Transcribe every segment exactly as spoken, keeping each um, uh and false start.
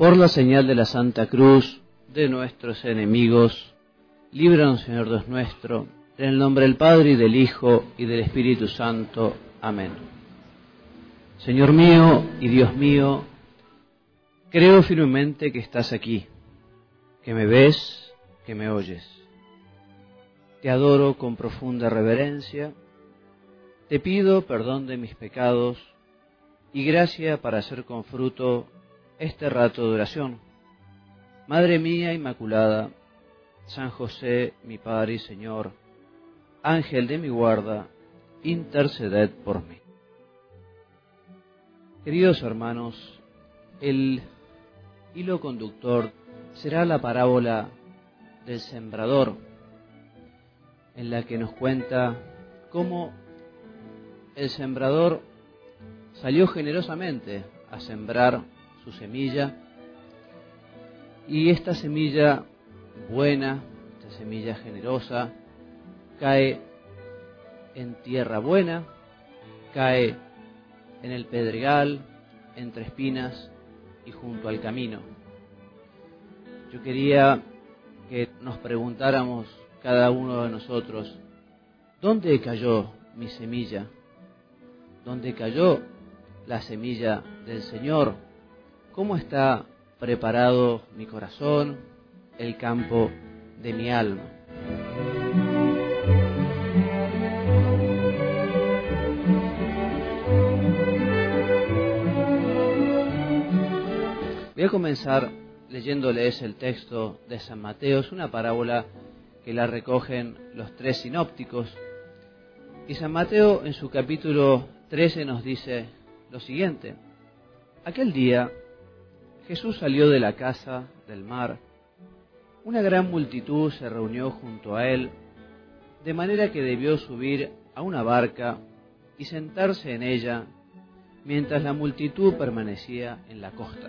Por la señal de la Santa Cruz de nuestros enemigos, líbranos, Señor Dios nuestro, en el nombre del Padre, y del Hijo, y del Espíritu Santo. Amén. Señor mío y Dios mío, creo firmemente que estás aquí, que me ves, que me oyes. Te adoro con profunda reverencia, te pido perdón de mis pecados y gracia para hacer con fruto este rato de oración. Madre mía Inmaculada, San José, mi Padre y Señor, Ángel de mi guarda, interceded por mí. Queridos hermanos, el hilo conductor será la parábola del sembrador, en la que nos cuenta cómo el sembrador salió generosamente a sembrar su semilla, y esta semilla buena, esta semilla generosa, cae en tierra buena, cae en el pedregal, entre espinas y junto al camino. Yo quería que nos preguntáramos cada uno de nosotros, ¿dónde cayó mi semilla? ¿Dónde cayó la semilla del Señor? ¿Cómo está preparado mi corazón, el campo de mi alma? Voy a comenzar leyéndoles el texto de San Mateo. Es una parábola que la recogen los tres sinópticos. Y San Mateo en su capítulo trece nos dice lo siguiente: aquel día Jesús salió de la casa del mar. Una gran multitud se reunió junto a él, de manera que debió subir a una barca y sentarse en ella, mientras la multitud permanecía en la costa.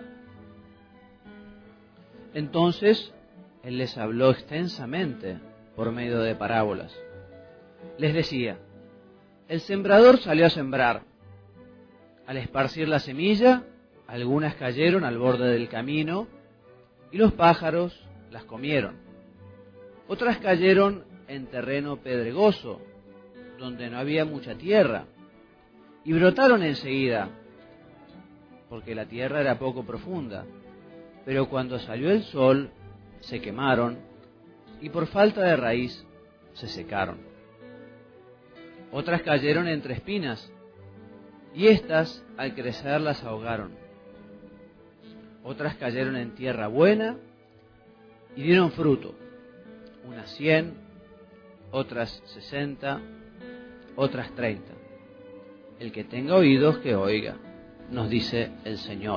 Entonces él les habló extensamente por medio de parábolas. Les decía: el sembrador salió a sembrar. Al esparcir la semilla, algunas cayeron al borde del camino y los pájaros las comieron. Otras cayeron en terreno pedregoso, donde no había mucha tierra, y brotaron enseguida, porque la tierra era poco profunda. Pero cuando salió el sol, se quemaron, y por falta de raíz se secaron. Otras cayeron entre espinas, y éstas al crecer las ahogaron. Otras cayeron en tierra buena y dieron fruto, unas cien, otras sesenta, otras treinta. El que tenga oídos, que oiga, nos dice el Señor.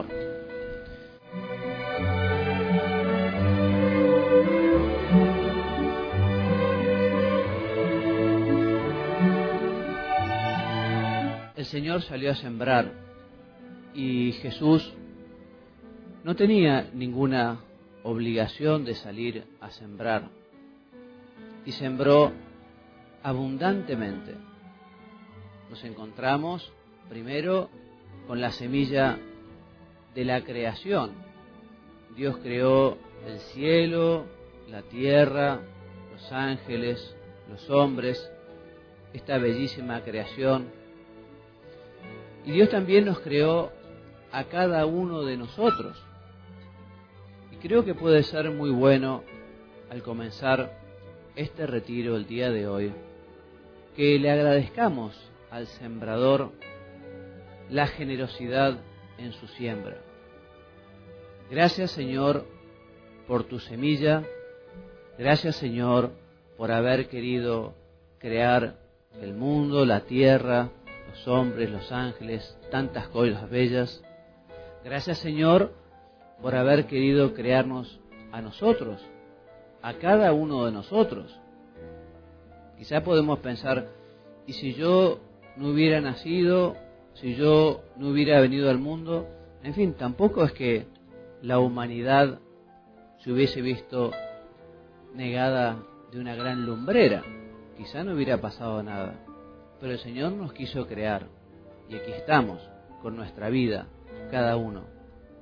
El Señor salió a sembrar, y Jesús no tenía ninguna obligación de salir a sembrar, y sembró abundantemente. Nos encontramos primero con la semilla de la creación. Dios creó el cielo, la tierra, los ángeles, los hombres, esta bellísima creación. Y Dios también nos creó a cada uno de nosotros. Y creo que puede ser muy bueno, al comenzar este retiro el día de hoy, que le agradezcamos al sembrador la generosidad en su siembra. Gracias, Señor, por tu semilla. Gracias, Señor, por haber querido crear el mundo, la tierra, los hombres, los ángeles, tantas cosas bellas. Gracias, Señor, por haber querido crearnos a nosotros, a cada uno de nosotros. Quizá podemos pensar, ¿y si yo no hubiera nacido, si yo no hubiera venido al mundo? En fin, tampoco es que la humanidad se hubiese visto negada de una gran lumbrera. Quizá no hubiera pasado nada. Pero el Señor nos quiso crear, y aquí estamos, con nuestra vida, cada uno.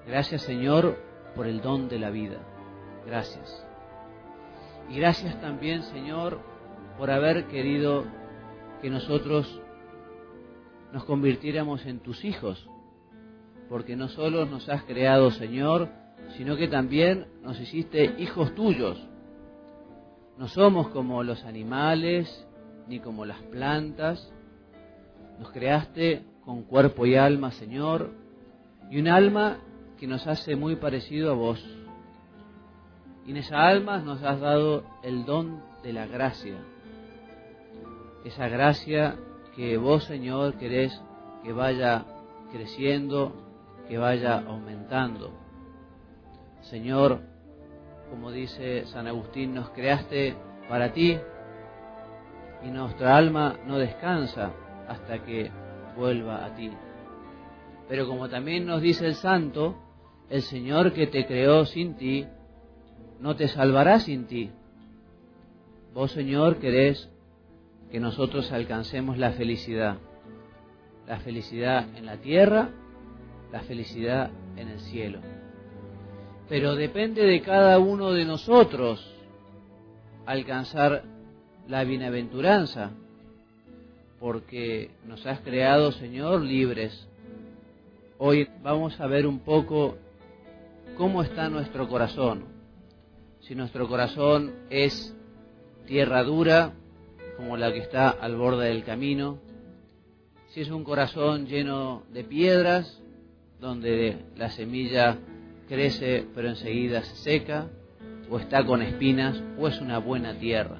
Gracias, Señor, por el don de la vida. Gracias. Y gracias también, Señor, por haber querido que nosotros nos convirtiéramos en tus hijos, porque no solo nos has creado, Señor, sino que también nos hiciste hijos tuyos. No somos como los animales, ni como las plantas. Nos creaste con cuerpo y alma, Señor, y un alma que nos hace muy parecido a vos. Y en esa alma nos has dado el don de la gracia. Esa gracia que vos, Señor, querés que vaya creciendo, que vaya aumentando. Señor, como dice San Agustín, nos creaste para ti y nuestra alma no descansa hasta que vuelva a ti. Pero como también nos dice el santo, el Señor que te creó sin ti, no te salvará sin ti. Vos, Señor, querés que nosotros alcancemos la felicidad. La felicidad en la tierra, la felicidad en el cielo. Pero depende de cada uno de nosotros alcanzar la bienaventuranza, porque nos has creado, Señor, libres. Hoy vamos a ver un poco cómo está nuestro corazón. Si nuestro corazón es tierra dura, como la que está al borde del camino, si es un corazón lleno de piedras, donde la semilla crece pero enseguida se seca, o está con espinas, o es una buena tierra.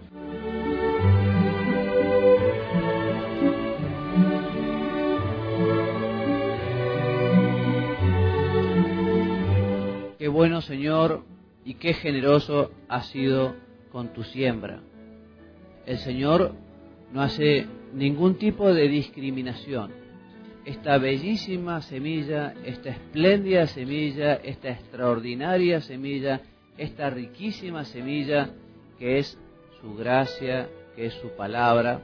Qué bueno, Señor, y qué generoso has sido con tu siembra. El Señor no hace ningún tipo de discriminación. Esta bellísima semilla, esta espléndida semilla, esta extraordinaria semilla, esta riquísima semilla que es su gracia, que es su palabra,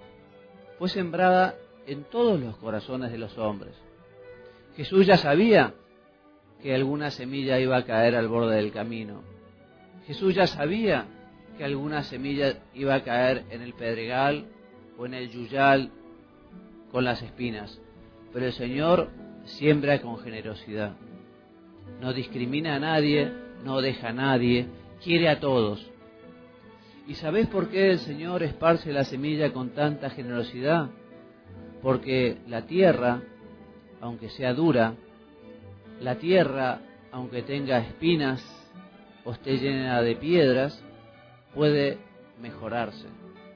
fue sembrada en todos los corazones de los hombres. Jesús ya sabía que alguna semilla iba a caer al borde del camino. Jesús ya sabía que alguna semilla iba a caer en el pedregal o en el yuyal con las espinas. Pero el Señor siembra con generosidad. No discrimina a nadie, no deja a nadie, quiere a todos. ¿Y sabés por qué el Señor esparce la semilla con tanta generosidad? Porque la tierra, aunque sea dura, la tierra, aunque tenga espinas o esté llena de piedras, puede mejorarse.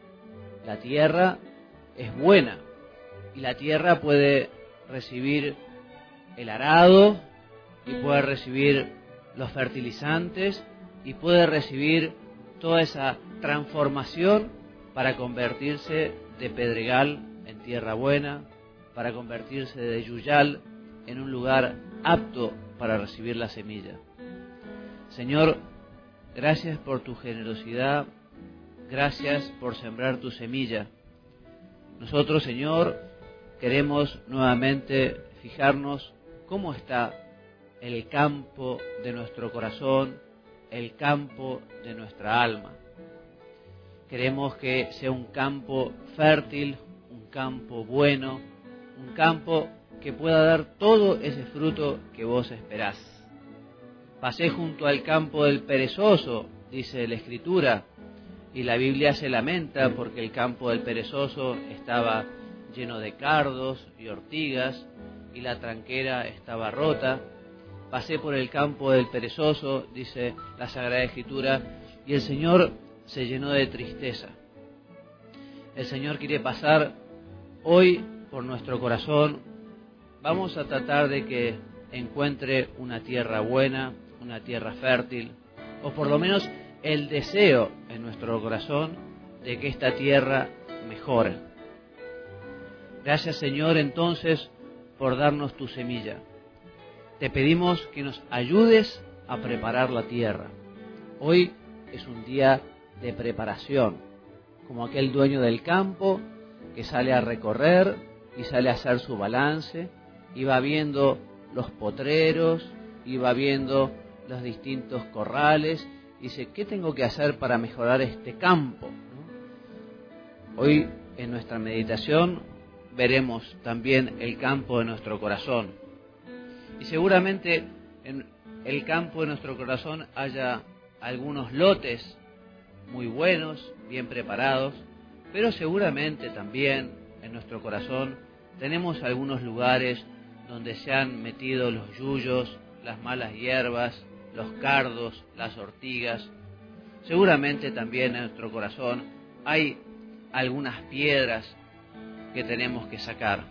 La tierra es buena y la tierra puede recibir el arado y puede recibir los fertilizantes y puede recibir toda esa transformación para convertirse de pedregal en tierra buena, para convertirse de yuyal en un lugar apto para recibir la semilla. Señor, gracias por tu generosidad, gracias por sembrar tu semilla. Nosotros, Señor, queremos nuevamente fijarnos cómo está el campo de nuestro corazón, el campo de nuestra alma. Queremos que sea un campo fértil, un campo bueno, un campo que pueda dar todo ese fruto que vos esperás. Pasé junto al campo del perezoso, dice la Escritura, y la Biblia se lamenta porque el campo del perezoso estaba lleno de cardos y ortigas, y la tranquera estaba rota. Pasé por el campo del perezoso, dice la Sagrada Escritura, y el Señor se llenó de tristeza. El Señor quiere pasar hoy por nuestro corazón. Vamos a tratar de que encuentre una tierra buena, una tierra fértil, o por lo menos el deseo en nuestro corazón de que esta tierra mejore. Gracias, Señor, entonces, por darnos tu semilla. Te pedimos que nos ayudes a preparar la tierra. Hoy es un día de preparación, como aquel dueño del campo que sale a recorrer y sale a hacer su balance y va viendo los potreros y va viendo los distintos corrales y dice, ¿qué tengo que hacer para mejorar este campo? ¿No? Hoy en nuestra meditación veremos también el campo de nuestro corazón. Y seguramente en el campo de nuestro corazón haya algunos lotes muy buenos, bien preparados, pero seguramente también en nuestro corazón tenemos algunos lugares donde se han metido los yuyos, las malas hierbas, los cardos, las ortigas. Seguramente también en nuestro corazón hay algunas piedras que tenemos que sacar.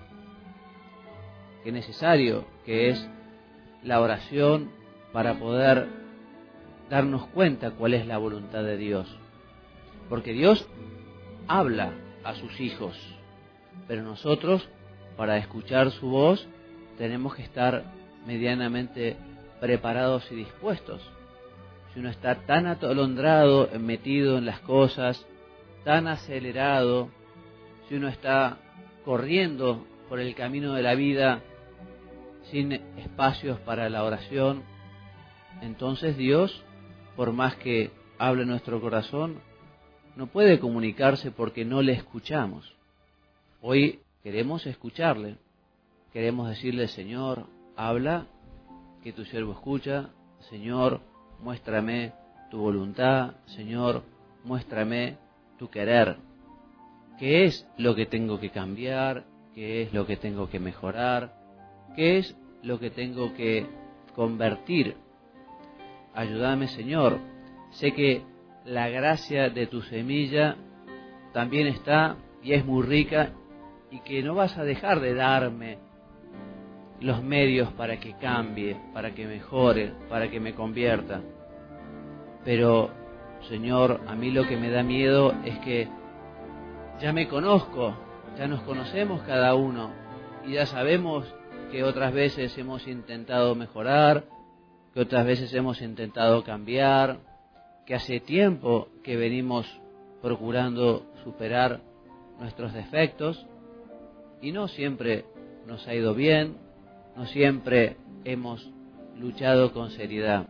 Qué necesario que es la oración para poder darnos cuenta cuál es la voluntad de Dios. Porque Dios habla a sus hijos, pero nosotros, para escuchar su voz, tenemos que estar medianamente preparados y dispuestos. Si uno está tan atolondrado, metido en las cosas, tan acelerado, si uno está corriendo por el camino de la vida sin espacios para la oración, entonces Dios, por más que hable en nuestro corazón, no puede comunicarse porque no le escuchamos. Hoy queremos escucharle, queremos decirle, Señor, habla, que tu siervo escucha, Señor, muéstrame tu voluntad, Señor, muéstrame tu querer. ¿Qué es lo que tengo que cambiar? ¿Qué es lo que tengo que mejorar? ¿Qué es lo que tengo que convertir? Ayúdame, Señor. Sé que la gracia de tu semilla también está y es muy rica y que no vas a dejar de darme los medios para que cambie, para que mejore, para que me convierta. Pero, Señor, a mí lo que me da miedo es que ya me conozco, ya nos conocemos cada uno y ya sabemos que otras veces hemos intentado mejorar, que otras veces hemos intentado cambiar, que hace tiempo que venimos procurando superar nuestros defectos y no siempre nos ha ido bien, no siempre hemos luchado con seriedad.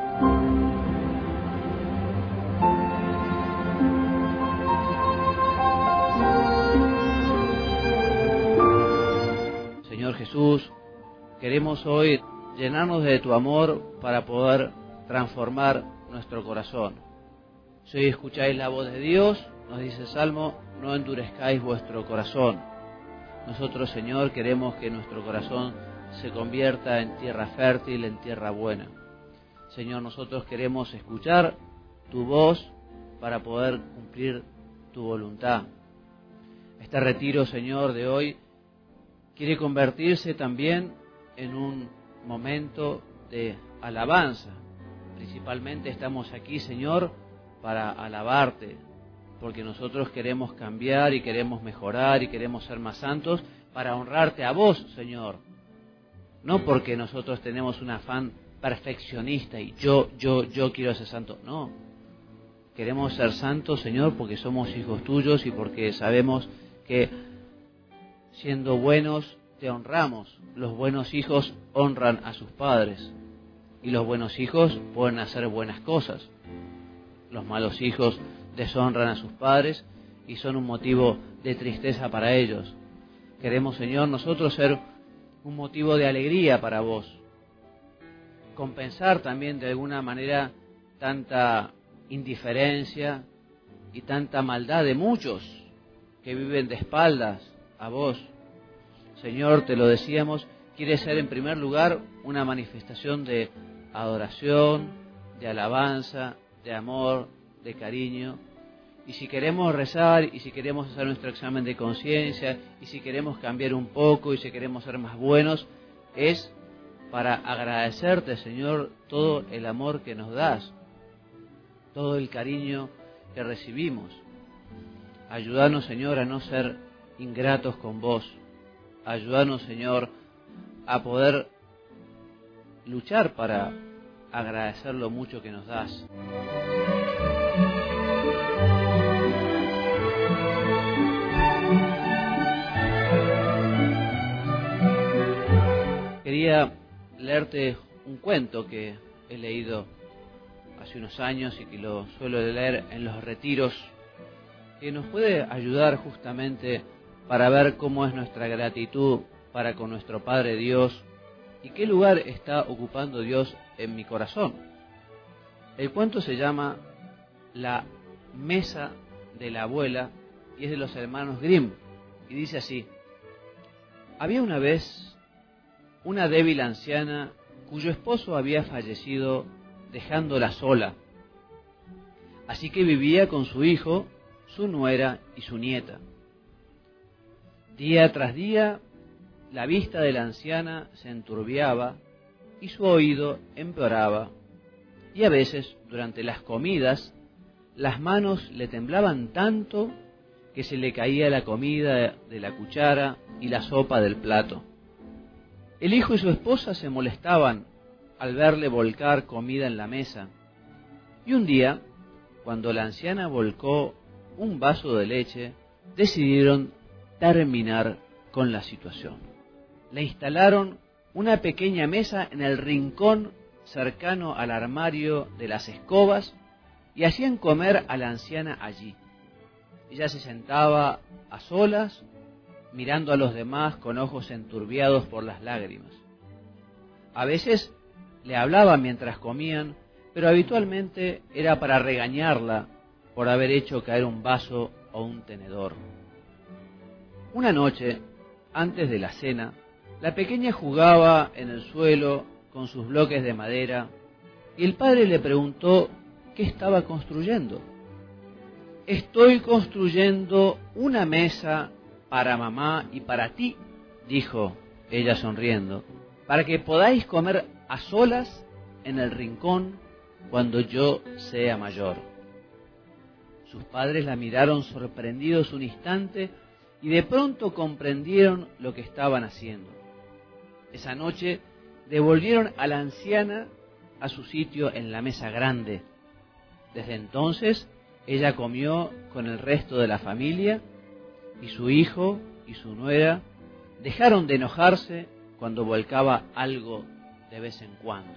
Señor Jesús, queremos hoy llenarnos de tu amor para poder transformar nuestro corazón. Si hoy escucháis la voz de Dios, nos dice el Salmo, no endurezcáis vuestro corazón. Nosotros, Señor, queremos que nuestro corazón se convierta en tierra fértil, en tierra buena. Señor, nosotros queremos escuchar tu voz para poder cumplir tu voluntad. Este retiro, Señor, de hoy quiere convertirse también en un momento de alabanza. Principalmente estamos aquí, Señor, para alabarte, porque nosotros queremos cambiar y queremos mejorar y queremos ser más santos para honrarte a vos, Señor. No porque nosotros tenemos un afán perfeccionista y yo, yo, yo quiero ser santo. No. Queremos ser santos, Señor, porque somos hijos tuyos y porque sabemos que siendo buenos te honramos. Los buenos hijos honran a sus padres y los buenos hijos pueden hacer buenas cosas. Los malos hijos deshonran a sus padres y son un motivo de tristeza para ellos. Queremos, Señor, nosotros ser un motivo de alegría para vos. Compensar también de alguna manera tanta indiferencia y tanta maldad de muchos que viven de espaldas a vos. Señor, te lo decíamos, quiere ser en primer lugar una manifestación de adoración, de alabanza, de amor, de cariño. Y si queremos rezar, y si queremos hacer nuestro examen de conciencia, y si queremos cambiar un poco, y si queremos ser más buenos, es para agradecerte, Señor, todo el amor que nos das, todo el cariño que recibimos. Ayúdanos, Señor, a no ser ingratos con vos. Ayúdanos, Señor, a poder luchar para agradecer lo mucho que nos das. Quería leerte un cuento que he leído hace unos años y que lo suelo leer en los retiros, que nos puede ayudar justamente para ver cómo es nuestra gratitud para con nuestro Padre Dios y qué lugar está ocupando Dios en mi corazón. El cuento se llama La mesa de la abuela y es de los hermanos Grimm y dice así: había una vez una débil anciana cuyo esposo había fallecido dejándola sola, así que vivía con su hijo, su nuera y su nieta. Día tras día, la vista de la anciana se enturbiaba y su oído empeoraba, y a veces, durante las comidas, las manos le temblaban tanto que se le caía la comida de la cuchara y la sopa del plato. El hijo y su esposa se molestaban al verle volcar comida en la mesa, y un día, cuando la anciana volcó un vaso de leche, decidieron terminar con la situación. Le instalaron una pequeña mesa en el rincón cercano al armario de las escobas y hacían comer a la anciana allí. Ella se sentaba a solas, mirando a los demás con ojos enturbiados por las lágrimas. A veces le hablaba mientras comían, pero habitualmente era para regañarla por haber hecho caer un vaso o un tenedor. Una noche, antes de la cena, la pequeña jugaba en el suelo con sus bloques de madera y el padre le preguntó qué estaba construyendo. «Estoy construyendo una mesa para mamá y para ti», dijo ella sonriendo, «para que podáis comer a solas en el rincón cuando yo sea mayor». Sus padres la miraron sorprendidos un instante y de pronto comprendieron lo que estaban haciendo. Esa noche devolvieron a la anciana a su sitio en la mesa grande. Desde entonces ella comió con el resto de la familia y su hijo y su nuera dejaron de enojarse cuando volcaba algo de vez en cuando.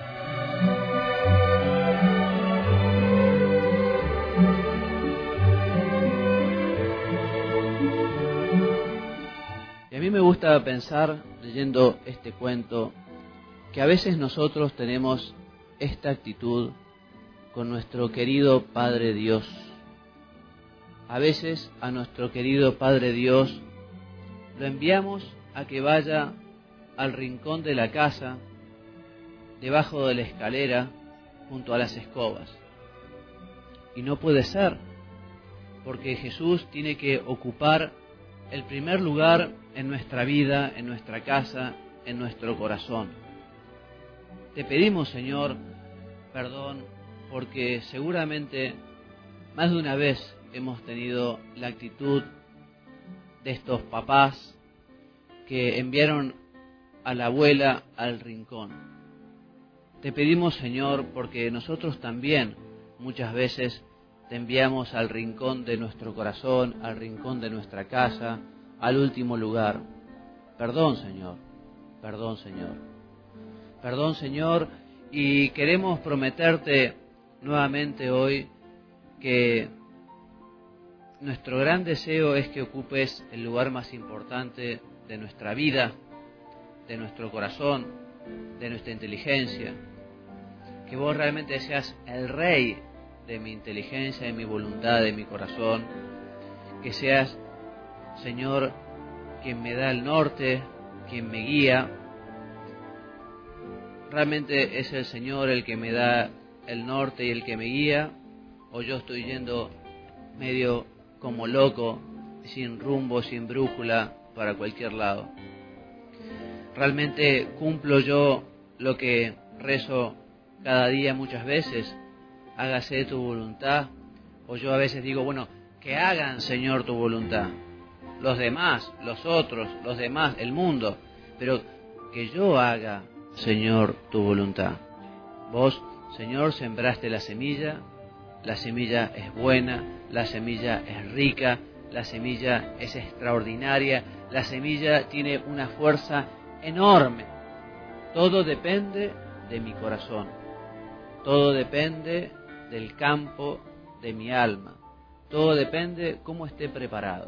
Y a mí me gusta pensar, leyendo este cuento, que a veces nosotros tenemos esta actitud con nuestro querido Padre Dios. A veces a nuestro querido Padre Dios lo enviamos a que vaya al rincón de la casa, debajo de la escalera, junto a las escobas. Y no puede ser, porque Jesús tiene que ocupar el primer lugar en nuestra vida, en nuestra casa, en nuestro corazón. Te pedimos, Señor, perdón, porque seguramente más de una vez hemos tenido la actitud de estos papás que enviaron a la abuela al rincón. Te pedimos, Señor, porque nosotros también muchas veces te enviamos al rincón de nuestro corazón, al rincón de nuestra casa, al último lugar. Perdón, Señor, perdón, Señor. Perdón, Señor, y queremos prometerte nuevamente hoy que nuestro gran deseo es que ocupes el lugar más importante de nuestra vida, de nuestro corazón, de nuestra inteligencia, que vos realmente seas el rey de mi inteligencia, de mi voluntad, de mi corazón, que seas, Señor, quien me da el norte, quien me guía. ¿Realmente es el Señor el que me da el norte y el que me guía? ¿O yo estoy yendo medio como loco, sin rumbo, sin brújula, para cualquier lado? ¿Realmente cumplo yo lo que rezo cada día muchas veces? Hágase tu voluntad. O yo a veces digo, bueno, que hagan, Señor, tu voluntad. Los demás, los otros, los demás, el mundo. Pero que yo haga, Señor, tu voluntad. Vos, Señor, sembraste la semilla. La semilla es buena, la semilla es rica, la semilla es extraordinaria, la semilla tiene una fuerza enorme. Todo depende de mi corazón. Todo depende del campo de mi alma. Todo depende cómo esté preparado.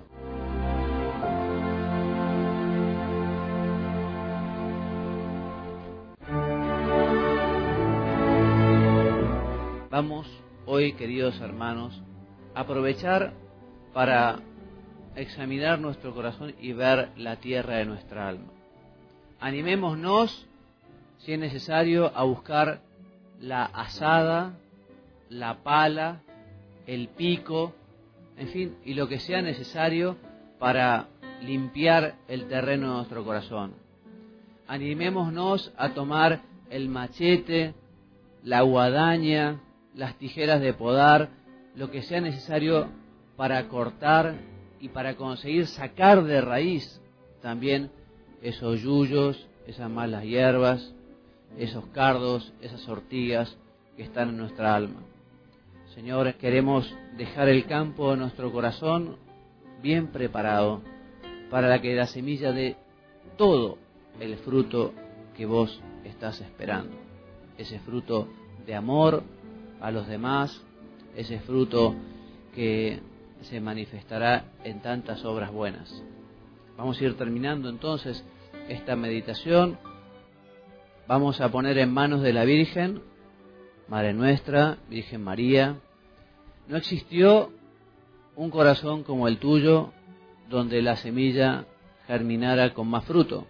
Vamos hoy, queridos hermanos, a aprovechar para examinar nuestro corazón y ver la tierra de nuestra alma. Animémonos, si es necesario, a buscar la azada, la pala, el pico, en fin, y lo que sea necesario para limpiar el terreno de nuestro corazón. Animémonos a tomar el machete, la guadaña, las tijeras de podar, lo que sea necesario para cortar y para conseguir sacar de raíz también esos yuyos, esas malas hierbas, esos cardos, esas ortigas que están en nuestra alma. Señor, queremos dejar el campo de nuestro corazón bien preparado para que la semilla dé todo el fruto que vos estás esperando. Ese fruto de amor a los demás, ese fruto que se manifestará en tantas obras buenas. Vamos a ir terminando entonces esta meditación. Vamos a poner en manos de la Virgen, Madre nuestra, Virgen María. No existió un corazón como el tuyo donde la semilla germinara con más fruto.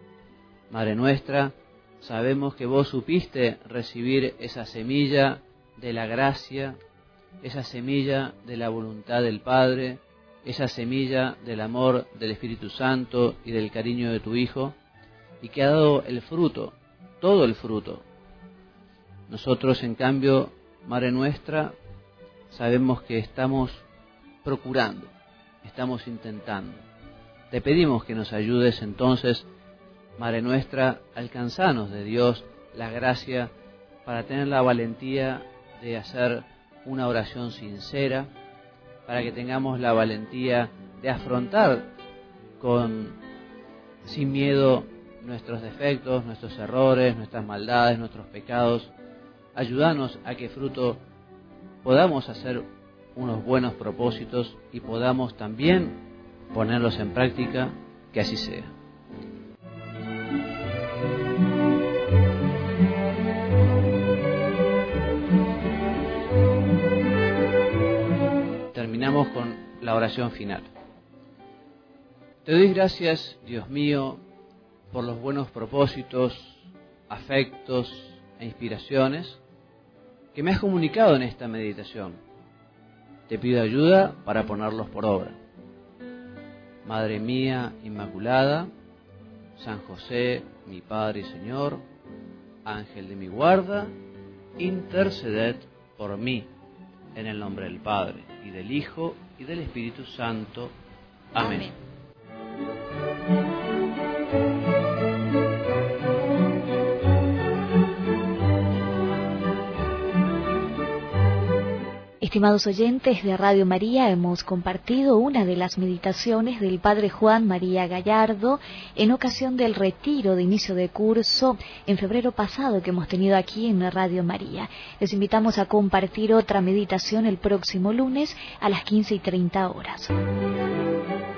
Madre nuestra, sabemos que vos supiste recibir esa semilla de la gracia, esa semilla de la voluntad del Padre, esa semilla del amor del Espíritu Santo y del cariño de tu Hijo, y que ha dado el fruto, todo el fruto. Nosotros, en cambio, Madre nuestra, sabemos que estamos procurando, estamos intentando. Te pedimos que nos ayudes entonces, Madre nuestra, alcanzanos de Dios la gracia para tener la valentía de hacer una oración sincera, para que tengamos la valentía de afrontar con sin miedo nuestros defectos, nuestros errores, nuestras maldades, nuestros pecados. Ayúdanos a que fruto podamos hacer unos buenos propósitos y podamos también ponerlos en práctica, que así sea. Terminamos con la oración final. Te doy gracias, Dios mío, por los buenos propósitos, afectos e inspiraciones que me has comunicado en esta meditación. Te pido ayuda para ponerlos por obra. Madre mía Inmaculada, San José, mi Padre y Señor, Ángel de mi guarda, interceded por mí, en el nombre del Padre, y del Hijo, y del Espíritu Santo. Amén. Amén. Estimados oyentes de Radio María, hemos compartido una de las meditaciones del Padre Juan María Gallardo en ocasión del retiro de inicio de curso en febrero pasado que hemos tenido aquí en Radio María. Les invitamos a compartir otra meditación el próximo lunes a las quince y treinta horas.